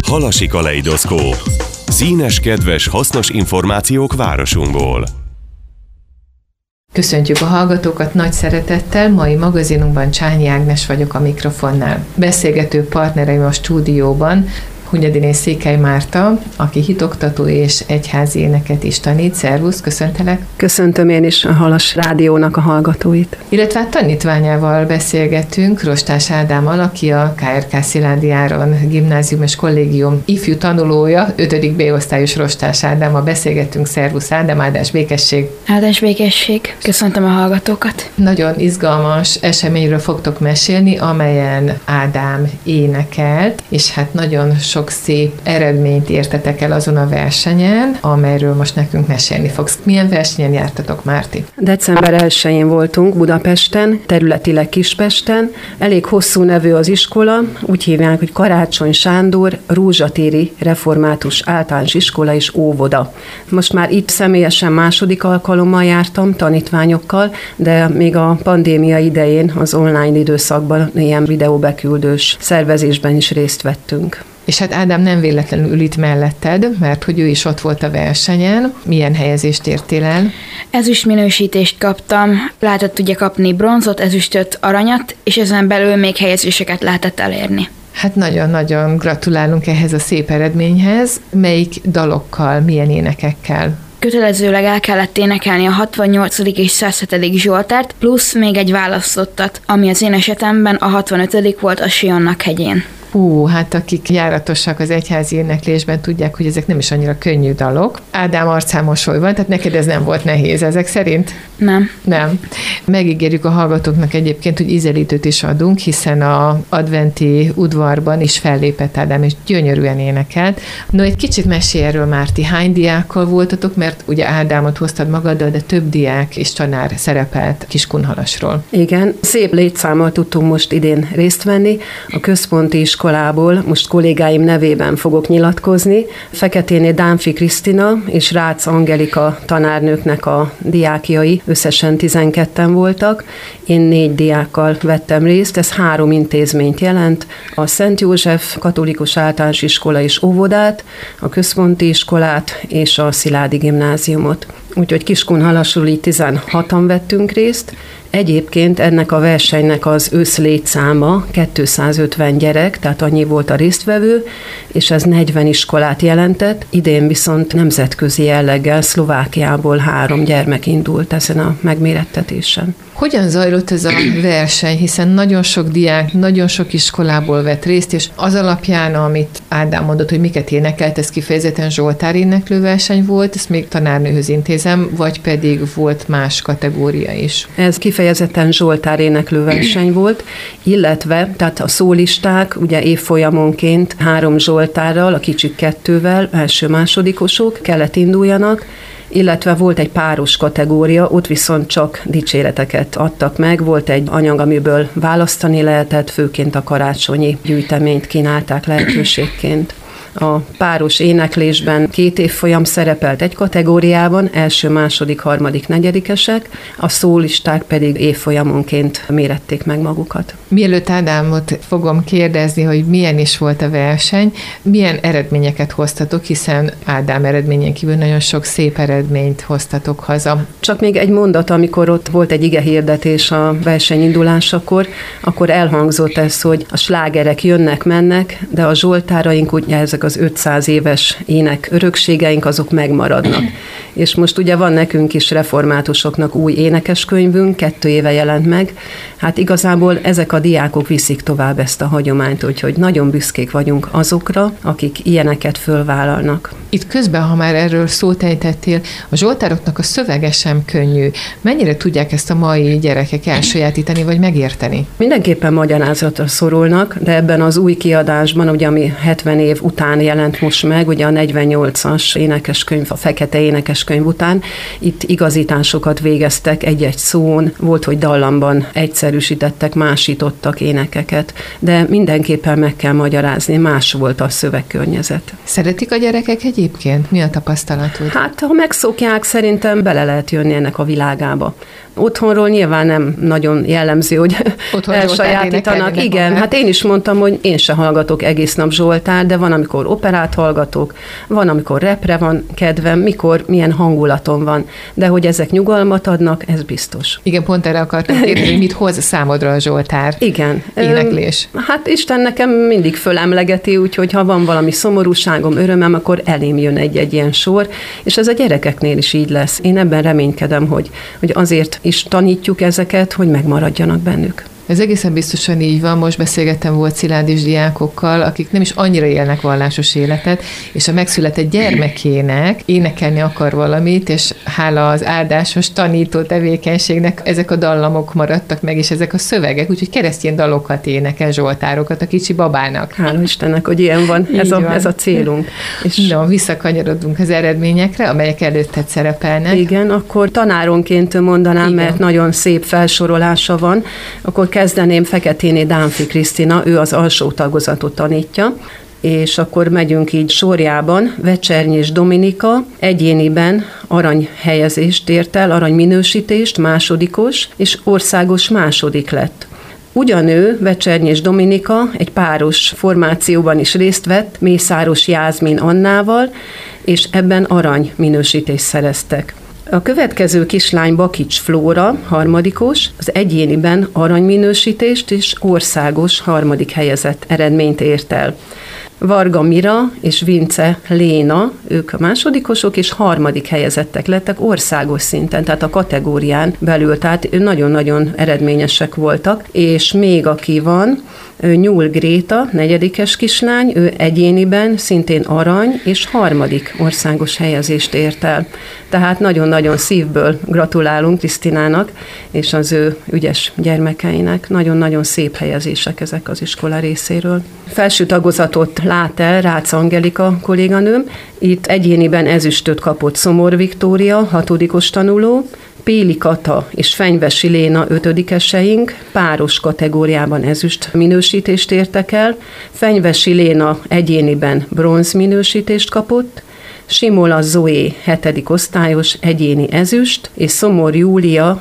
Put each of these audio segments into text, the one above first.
Halasi kaleidoszkóp. Színes, kedves, hasznos információk városunkból. Köszöntjük a hallgatókat nagy szeretettel, mai magazinunkban Csányi Ágnes vagyok a mikrofonnál. Beszélgető partnereim a stúdióban Hunyadiné Székely Márta, aki hitoktató és egyházi éneket is tanít. Szervusz, köszöntelek! Köszöntöm én is a Halas Rádiónak a hallgatóit. Illetve hát tanítványával beszélgetünk, Rostás Ádámmal, aki a KRK Szilágyi Áron Gimnázium és Kollégium ifjú tanulója, 5. B-osztályos Rostás Ádámmal beszélgettünk. Szervusz Ádám, áldás békesség! Áldás békesség! Köszöntöm a hallgatókat! Nagyon izgalmas eseményről fogtok mesélni, amelyen Ádám énekelt, és hát nagyon sok szép eredményt értetek el azon a versenyen, amelyről most nekünk mesélni fogsz. Milyen versenyen jártatok, Márti? December 1-én voltunk Budapesten, területileg Kispesten. Elég hosszú nevű az iskola, úgy hívják, hogy Karácsony Sándor Rózsatéri Református Általános Iskola és Óvoda. Most már itt személyesen második alkalommal jártam tanítványokkal, de még a pandémia idején az online időszakban ilyen videóbeküldős szervezésben is részt vettünk. És hát Ádám nem véletlenül ül itt melletted, mert hogy ő is ott volt a versenyen. Milyen helyezést értél el? Ezüst minősítést kaptam, lehetett ugye kapni bronzot, ezüstöt, aranyat, és ezen belül még helyezéseket lehetett elérni. Hát nagyon-nagyon gratulálunk ehhez a szép eredményhez. Melyik dalokkal, milyen énekekkel? Kötelezőleg el kellett énekelni a 68. és 107. Zsoltárt, plusz még egy választottat, ami az én esetemben a 65. volt a Sionnak hegyén. Hát akik járatosak az egyházi éneklésben, tudják, hogy ezek nem is annyira könnyű dalok. Ádám arcán mosoly van, tehát neked ez nem volt nehéz ezek szerint? Nem. Megígérjük a hallgatóknak egyébként, hogy ízelítőt is adunk, hiszen a adventi udvarban is fellépett Ádám, és gyönyörűen énekelt. No, egy kicsit mesélj erről, Márti, hány diákkal voltatok, mert ugye Ádámot hoztad magaddal, de több diák és tanár szerepelt Kiskunhalasról. Igen, szép létszámmal tudtunk most idén részt venni. A központi iskolából most kollégáim nevében fogok nyilatkozni. Feketéné Dánfi Krisztina és Rácz Angelika tanárnőknek a diákjai, összesen 12-en voltak. Én 4 diákkal vettem részt, ez 3 intézményt jelent, a Szent József Katolikus Általános Iskola és Óvodát, a központi iskolát és a Szilágyi Gimnáziumot. Úgyhogy Kiskunhalasról így 16-an vettünk részt. Egyébként ennek a versenynek az összlétszáma 250 gyerek, tehát annyi volt a résztvevő, és ez 40 iskolát jelentett. Idén viszont nemzetközi jelleggel Szlovákiából 3 gyermek indult ezen a megmérettetésen. Hogyan zajlott ez a verseny, hiszen nagyon sok diák, nagyon sok iskolából vett részt, és az alapján, amit Ádám mondott, hogy miket énekelt, ez kifejezetten zsoltár éneklő verseny volt, ezt még tanárnőhöz intézem, vagy pedig volt más kategória is? Ez kifejezetten zsoltár éneklő verseny volt, illetve tehát a szólisták ugye évfolyamonként 3 zsoltárral, a kicsik 2-vel, első-másodikosok kellett induljanak, illetve volt egy páros kategória, ott viszont csak dicséreteket adtak meg, volt egy anyag, amiből választani lehetett, főként a karácsonyi gyűjteményt kínálták lehetőségként. A páros éneklésben 2 évfolyam szerepelt egy kategóriában, első, második, harmadik, negyedikesek, a szólisták pedig évfolyamonként mérették meg magukat. Mielőtt Ádámot fogom kérdezni, hogy milyen is volt a verseny, milyen eredményeket hoztatok, hiszen Ádám eredményen kívül nagyon sok szép eredményt hoztatok haza. Csak még egy mondat, amikor ott volt egy igehirdetés a verseny indulásakor, akkor elhangzott ez, hogy a slágerek jönnek-mennek, de a zsoltáraink, ugye ezek az 500 éves ének örökségeink, azok megmaradnak. És most ugye van nekünk is reformátusoknak új énekeskönyvünk, 2 éve jelent meg. Hát igazából ezek a diákok viszik tovább ezt a hagyományt, úgyhogy nagyon büszkék vagyunk azokra, akik ilyeneket fölvállalnak. Itt közben, ha már erről szót ejtettél, a zsoltároknak a szövege sem könnyű. Mennyire tudják ezt a mai gyerekek elsajátítani, vagy megérteni? Mindenképpen magyarázatra szorulnak, de ebben az új kiadásban, ugye ami 70 év után jelent most meg, ugye a 48-as énekeskönyv, a fekete énekeskönyv után, itt igazításokat végeztek egy-egy szón, volt, hogy dallamban egyszerűsítettek, másítottak énekeket, de mindenképpen meg kell magyarázni, más volt a szövegkörnyezet. Szeretik a gyerekek egyébként? Mi a tapasztalatod? Hát, ha megszokják, szerintem bele lehet jönni ennek a világába. Otthonról nyilván nem nagyon jellemző, hogy elsajátítanak. Igen, hát én is mondtam, hogy én se hallgatok egész nap Zsoltár, de van, amikor operát hallgatok, van, amikor repre van kedvem, mikor milyen hangulatom van. De hogy ezek nyugalmat adnak, ez biztos. Igen, pont erre akartam kérdezni, hogy mit hoz számodra a Zsoltár? Igen. Éneklés. Hát Isten nekem mindig fölemlegeti, úgyhogy ha van valami szomorúságom, örömem, akkor elém jön egy ilyen sor, és ez a gyerekeknél is így lesz. Én ebben reménykedem, hogy azért is tanítjuk ezeket, hogy megmaradjanak bennük. Ez egészen biztosan így van. Most beszélgettem volt szilárdis diákokkal, akik nem is annyira élnek vallásos életet, és a megszületett gyermekének énekelni akar valamit, és hála az áldásos tanító tevékenységnek ezek a dallamok maradtak meg, és ezek a szövegek, úgyhogy keresztény dalokat énekel, zsoltárokat a kicsi babának. Hála Istennek, hogy ilyen van. Ez a célunk. És no, visszakanyarodunk az eredményekre, amelyek előtted szerepelnek. Igen, akkor tanáronként mondanám, igen, mert nagyon szép felsorolása van, akkor kezdeném Feketéné Dánfi Krisztina, ő az alsó tagozatot tanítja, és akkor megyünk így sorjában. Vecsernyés Dominika egyéniben aranyhelyezést ért el, aranyminősítést, másodikos, és országos második lett. Ugyanő, Vecsernyés Dominika egy páros formációban is részt vett, Mészáros Jászmin Annával, és ebben aranyminősítést szereztek. A következő kislány Bakics Flóra, harmadikos, az egyéniben aranyminősítést és országos harmadik helyezett eredményt ért el. Varga Mira és Vince Léna, ők a másodikosok, és harmadik helyezettek lettek országos szinten, tehát a kategórián belül, tehát nagyon-nagyon eredményesek voltak, és még aki van, Nyúl Gréta, negyedikes kislány, ő egyéniben szintén arany és harmadik országos helyezést ért el. Tehát nagyon-nagyon szívből gratulálunk Krisztinának és az ő ügyes gyermekeinek. Nagyon-nagyon szép helyezések ezek az iskola részéről. Felső tagozatot lát el Rácz Angelika kolléganőm. Itt egyéniben ezüstöt kapott Szomor Viktória, hatodikos tanuló, Péli Kata és Fenyvesi Léna ötödikeseink páros kategóriában ezüst minősítést értek el, Fenyvesi Léna egyéniben bronz minősítést kapott, Simola Zoé 7. osztályos egyéni ezüst, és Szomor Júlia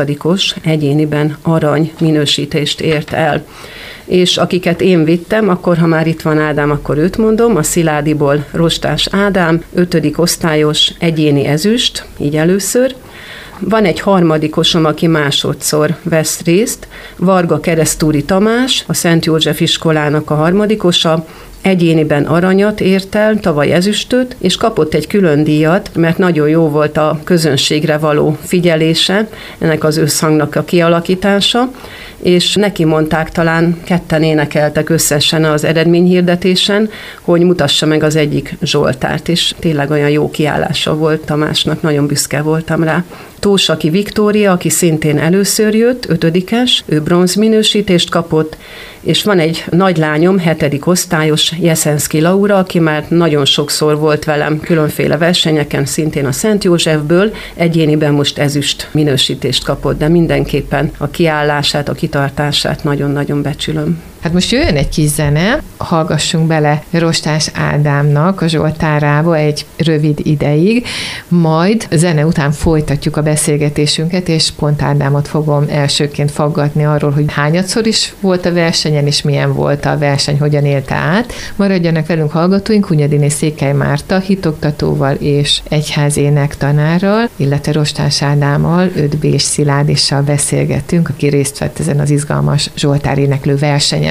8. egyéniben arany minősítést ért el. És akiket én vittem, akkor ha már itt van Ádám, akkor őt mondom, a Sziládiból Rostás Ádám, 5. osztályos egyéni ezüst, így először. Van egy harmadikosom, aki másodszor vesz részt, Varga Keresztúri Tamás, a Szent József iskolának a harmadikosa, egyéniben aranyat ért el, tavaly ezüstöt, és kapott egy külön díjat, mert nagyon jó volt a közönségre való figyelése, ennek az összhangnak a kialakítása, és neki mondták, talán ketten énekeltek összesen az eredményhirdetésen, hogy mutassa meg az egyik Zsoltárt, és tényleg olyan jó kiállása volt Tamásnak, nagyon büszke voltam rá. Tósaki Viktória, aki szintén először jött, 5-es, ő bronzminősítést kapott, és van egy nagylányom, 7. osztályos, Jeszenszki Laura, aki már nagyon sokszor volt velem különféle versenyeken, szintén a Szent Józsefből, egyéniben most ezüst minősítést kapott, de mindenképpen a kiállását, a kitartását nagyon-nagyon becsülöm. Hát most jöjjön egy kis zene, hallgassunk bele Rostás Ádámnak a Zsoltárába egy rövid ideig, majd zene után folytatjuk a beszélgetésünket, és pont Ádámot fogom elsőként faggatni arról, hogy hányadszor is volt a versenyen, és milyen volt a verseny, hogyan élte át. Maradjanak velünk hallgatóink, Hunyadiné Székely Márta hitoktatóval és egyházi énektanárral, illetve Rostás Ádámmal, 5B és Szilárdissal beszélgettünk, aki részt vett ezen az izgalmas Zsoltár éneklő versenyen.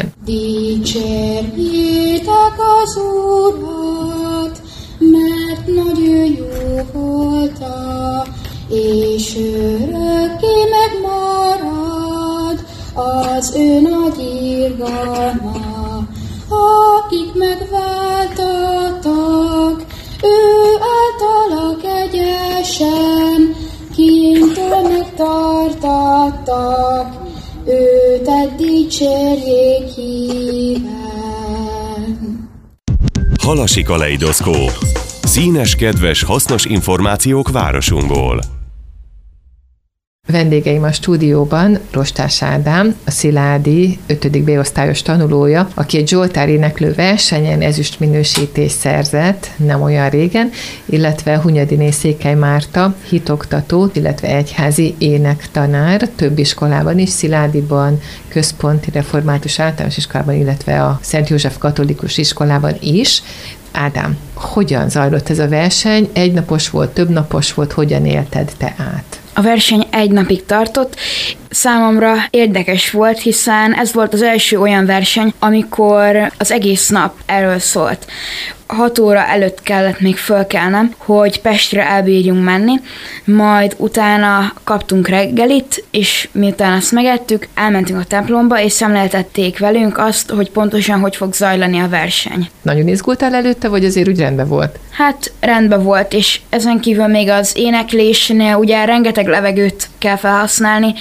Dicsérjétek az Urat, mert nagy ő jó volta, és örökké megmarad az ő nagy irgalma. Akik megváltattak, ő általa kegyesen, kintől megtartattak, őt dicsérjék híven. Halasi kaleidoszkóp. Színes, kedves, hasznos információk városunkból. Vendégeim a stúdióban Rostás Ádám, a Sziládi 5. B-osztályos tanulója, aki egy Zsoltár éneklő versenyen ezüstminősítést szerzett nem olyan régen, illetve Hunyadiné Székely Márta hitoktató, illetve egyházi énektanár, több iskolában is, Sziládiban, központi református általános iskolában, illetve a Szent József katolikus iskolában is. Ádám, hogyan zajlott ez a verseny? Egynapos volt, többnapos volt, hogyan élted te át? A verseny 1 napig tartott. Számomra érdekes volt, hiszen ez volt az első olyan verseny, amikor az egész nap erről szólt. 6 óra előtt kellett még fölkelnem, hogy Pestre elbírjunk menni, majd utána kaptunk reggelit, és miután azt megettük, elmentünk a templomba, és szemléltették velünk azt, hogy pontosan hogy fog zajlani a verseny. Nagyon izgultál előtte, vagy azért úgy rendben volt? Hát rendben volt, és ezen kívül még az éneklésnél ugye rengeteg levegőt kell felhasználni,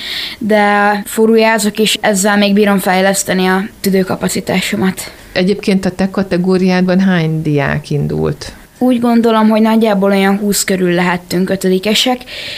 de furujázok, és ezzel még bírom fejleszteni a tüdőkapacitásomat. Egyébként a te kategóriádban hány diák indult? Úgy gondolom, hogy nagyjából olyan 20 körül lehettünk 5-esek.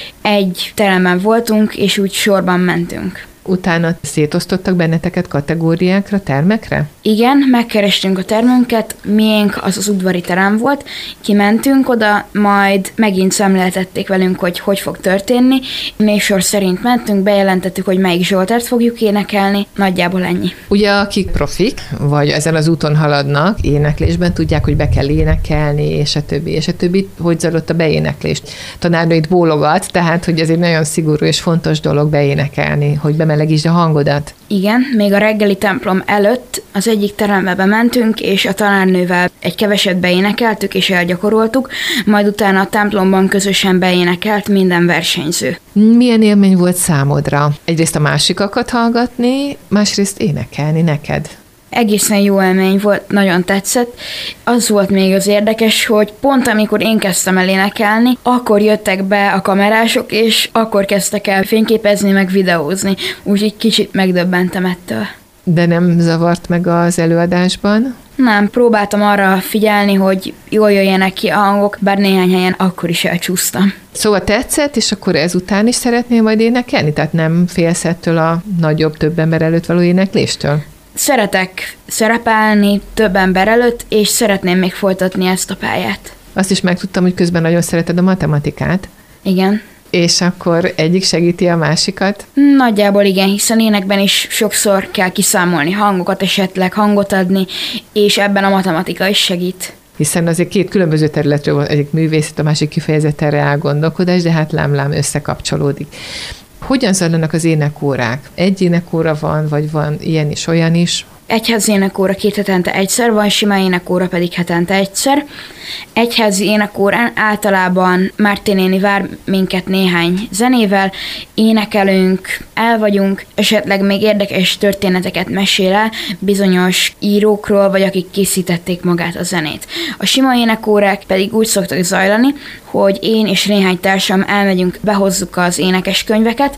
Egy teremben voltunk, és úgy sorban mentünk. Utána szétosztottak benneteket kategóriákra, termekre? Igen, megkerestünk a termünket, miénk az udvari terem volt, kimentünk oda, majd megint szemléltették velünk, hogy fog történni. Névsor szerint mentünk, bejelentettük, hogy melyik Zsoltárt fogjuk énekelni, nagyjából ennyi. Ugye akik profik, vagy ezen az úton haladnak éneklésben, tudják, hogy be kell énekelni, és a többi, hogy zajlott a beéneklést. Tanárnő itt bólogat, tehát, hogy ez egy nagyon szigorú és fontos dolog beénekelni, hogy bemelegítsd a hangodat. Igen, még a reggeli templom előtt az egyik terembe bementünk, és a tanárnővel egy keveset beénekeltük, és elgyakoroltuk, majd utána a templomban közösen beénekelt minden versenyző. Milyen élmény volt számodra? Egyrészt a másikakat hallgatni, másrészt énekelni neked? Egészen jó élmény volt, nagyon tetszett. Az volt még az érdekes, hogy pont amikor én kezdtem el énekelni, akkor jöttek be a kamerások, és akkor kezdtek el fényképezni, meg videózni. Úgyhogy kicsit megdöbbentem ettől. De nem zavart meg az előadásban? Nem, próbáltam arra figyelni, hogy jól jöjjenek ki a hangok, bár néhány helyen akkor is elcsúsztam. Szóval tetszett, és akkor ezután is szeretnél majd énekelni? Tehát nem félsz ettől a nagyobb, több ember előtt való énekléstől? Szeretek szerepelni több ember előtt, és szeretném még folytatni ezt a pályát. Azt is megtudtam, hogy közben nagyon szereted a matematikát. Igen. És akkor egyik segíti a másikat? Nagyjából igen, hiszen énekben is sokszor kell kiszámolni hangokat, esetleg hangot adni, és ebben a matematika is segít. Hiszen azért 2 különböző területről van, egyik művészet, a másik kifejezetten reálgondolkodás, de hát lám összekapcsolódik. Hogyan zajlanak az énekórák? Egy énekóra van, vagy van ilyen is, olyan is? Egyházi énekóra 2 hetente egyszer van, sima énekóra pedig hetente egyszer. Egyházi énekórán általában Márti néni vár minket néhány zenével, énekelünk, el vagyunk, esetleg még érdekes történeteket mesél el bizonyos írókról, vagy akik készítették magát a zenét. A sima énekórák pedig úgy szoktak zajlani, hogy én és néhány társam elmegyünk, behozzuk az énekeskönyveket,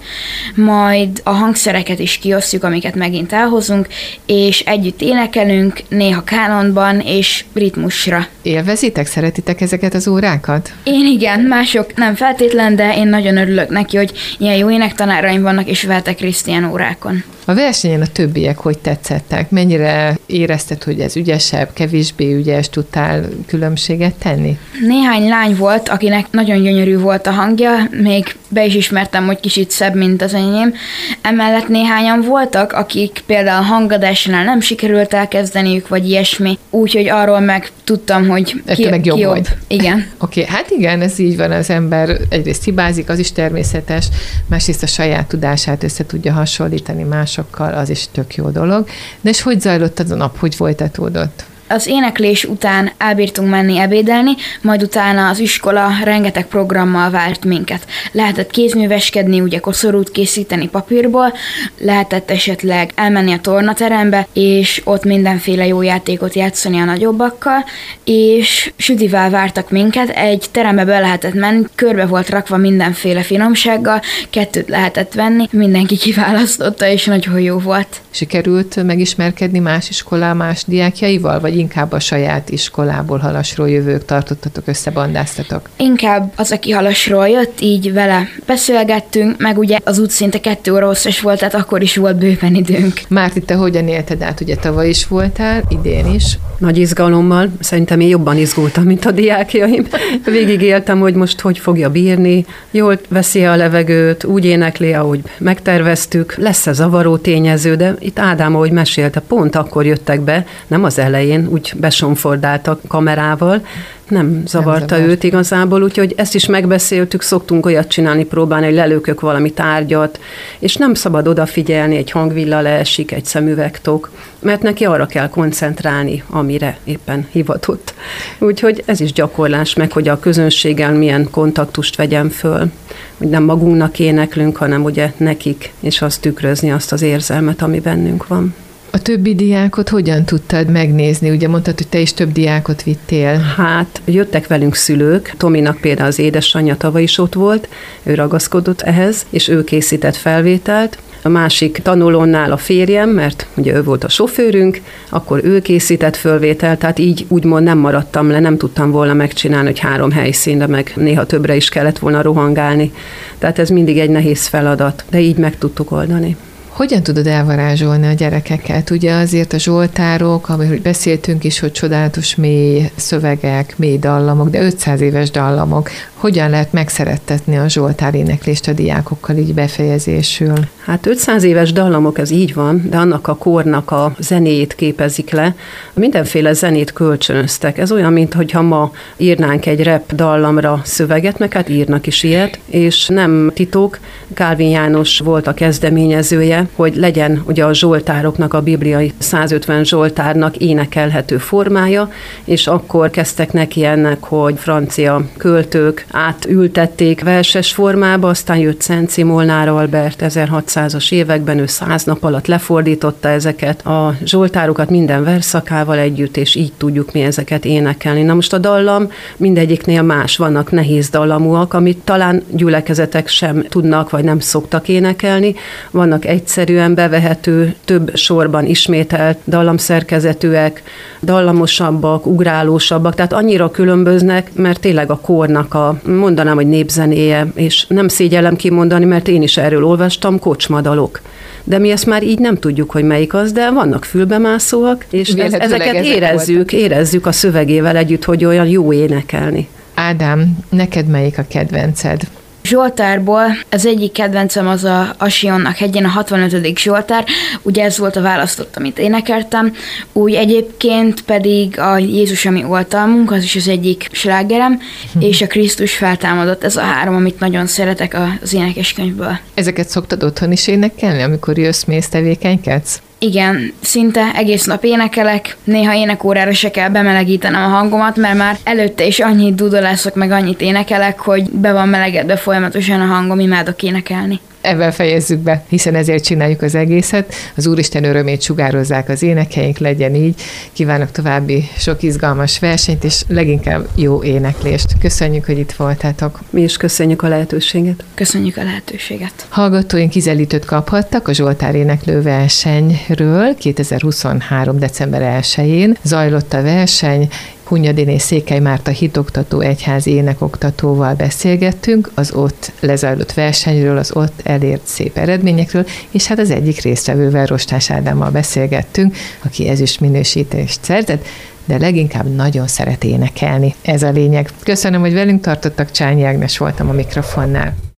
majd a hangszereket is kiosztjuk, amiket megint elhozunk, és együtt énekelünk, néha kánonban és ritmusra. Élvezitek, szeretitek ezeket az órákat? Én igen, mások nem feltétlen, de én nagyon örülök neki, hogy ilyen jó énektanáraim vannak, és vehetek részt ilyen órákon. A versenyen a többiek hogy tetszettek? Mennyire érezted, hogy ez ügyesebb, kevésbé ügyes, tudtál különbséget tenni? Néhány lány volt, akinek nagyon gyönyörű volt a hangja, még be is ismertem, hogy kicsit szebb, mint az enyém. Emellett néhányan voltak, akik például hangadásnál nem sikerült elkezdeniük, vagy ilyesmi, úgyhogy arról meg tudtam, hogy ki jobb. Vagy. Igen. Oké, hát igen, ez így van, az ember egyrészt hibázik, az is természetes, másrészt a saját tudását össze tudja hasonlítani másokkal, az is tök jó dolog. De és hogy zajlott az a nap, hogy folytatódott? Az éneklés után elbírtunk menni ebédelni, majd utána az iskola rengeteg programmal várt minket. Lehetett kézműveskedni, ugye koszorút készíteni papírból, lehetett esetleg elmenni a tornaterembe, és ott mindenféle jó játékot játszani a nagyobbakkal, és sütivel vártak minket, egy terembe be lehetett menni, körbe volt rakva mindenféle finomsággal, 2 lehetett venni, mindenki kiválasztotta, és nagyon jó volt. Sikerült megismerkedni más iskola, más diákjaival, vagy inkább a saját iskolából, Halasról jövők tartottatok, összebandáztatok? Inkább az, aki Halasról jött, így vele beszélgettünk, meg ugye az út szinte 2 óra hosszas volt, tehát akkor is volt bőven időnk. Márti, te hogyan élted át? Ugye tavaly is voltál, idén is. Nagy izgalommal, szerintem én jobban izgultam, mint a diákjaim. Végigéltem, hogy most hogy fogja bírni, jól veszi a levegőt, úgy énekli, ahogy megterveztük. Lesz-e zavaró tényező, de itt Ádám, ahogy mesélte, pont akkor jöttek be, nem az elején, úgy besomfordáltak kamerával, nem zavarta őt igazából, úgyhogy ezt is megbeszéltük, szoktunk olyat csinálni, próbálni, hogy lelökök valami tárgyat, és nem szabad odafigyelni, egy hangvilla leesik, egy szemüvegtok, mert neki arra kell koncentrálni, amire éppen hivatott. Úgyhogy ez is gyakorlás, meg hogy a közönséggel milyen kontaktust vegyem föl, hogy nem magunknak éneklünk, hanem ugye nekik, és azt tükrözni azt az érzelmet, ami bennünk van. A többi diákot hogyan tudtad megnézni? Ugye mondtad, hogy te is több diákot vittél. Hát, jöttek velünk szülők. Tominak például az édesanyja tavaly is ott volt, ő ragaszkodott ehhez, és ő készített felvételt. A másik tanulónál a férjem, mert ugye ő volt a sofőrünk, akkor ő készített fölvételt, tehát így úgymond nem maradtam le, nem tudtam volna megcsinálni, hogy 3 helyszínre, meg néha többre is kellett volna rohangálni. Tehát ez mindig egy nehéz feladat, de így meg tudtuk oldani. Hogyan tudod elvarázsolni a gyerekeket? Ugye azért a zsoltárok, amiről beszéltünk is, hogy csodálatos mély szövegek, mély dallamok, de 500 éves dallamok. Hogyan lehet megszerettetni a zsoltár éneklést a diákokkal így befejezésül? Hát 500 éves dallamok, ez így van, de annak a kornak a zenéjét képezik le. Mindenféle zenét kölcsönöztek. Ez olyan, mintha ma írnánk egy rap dallamra szöveget, meg hát írnak is ilyet, és nem titok, Kálvin János volt a kezdeményezője, hogy legyen ugye a zsoltároknak, a bibliai 150 zsoltárnak énekelhető formája, és akkor kezdtek neki ennek, hogy francia költők átültették verses formába, aztán jött Szenci Molnár Albert 1600-as években, ő 100 nap alatt lefordította ezeket a zsoltárokat minden versszakával együtt, és így tudjuk mi ezeket énekelni. Na most a dallam mindegyiknél más, vannak nehéz dallamúak, amit talán gyülekezetek sem tudnak, vagy nem szoktak énekelni, vannak egyszerűen bevehető, több sorban ismételt dallamszerkezetűek, dallamosabbak, ugrálósabbak, tehát annyira különböznek, mert tényleg a kornak mondanám, hogy népzenéje, és nem szégyellem kimondani, mert én is erről olvastam, kocsmadalok. De mi ezt már így nem tudjuk, hogy melyik az, de vannak fülbemászóak, és ezeket érezzük a szövegével együtt, hogy olyan jó énekelni. Ádám, neked melyik a kedvenced? Zsoltárból az egyik kedvencem az a Sionnak hegyén, a 65. Zsoltár, ugye ez volt a választott, amit énekeltem, úgy egyébként pedig a Jézus, ami oltalmunk, az is az egyik slágerem, és a Krisztus feltámadott, ez a 3, amit nagyon szeretek az énekeskönyvből. Ezeket szoktad otthon is énekelni, amikor jössz, mész, tevékenykedsz? Igen, szinte egész nap énekelek, néha énekórára se kell bemelegítenem a hangomat, mert már előtte is annyit dudolászok, meg annyit énekelek, hogy be van melegedve folyamatosan a hangom, imádok énekelni. Ebben fejezzük be, hiszen ezért csináljuk az egészet. Az Úristen örömét sugározzák az énekeink, legyen így. Kívánok további sok izgalmas versenyt, és leginkább jó éneklést. Köszönjük, hogy itt voltatok. Mi is köszönjük a lehetőséget. Köszönjük a lehetőséget. Hallgatóink kizelítőt kaphattak a Zsoltár éneklő versenyről 2023. december 1-én. Zajlott a verseny, Hunyadiné Székely Márta hitoktató egyházi énekoktatóval beszélgettünk az ott lezajlott versenyről, az ott elért szép eredményekről, és hát az egyik résztvevővel, Rostás Ádámmal beszélgettünk, aki ezüst minősítést szerzett, de leginkább nagyon szeret énekelni. Ez a lényeg. Köszönöm, hogy velünk tartottak, Csányi Ágnes voltam a mikrofonnál.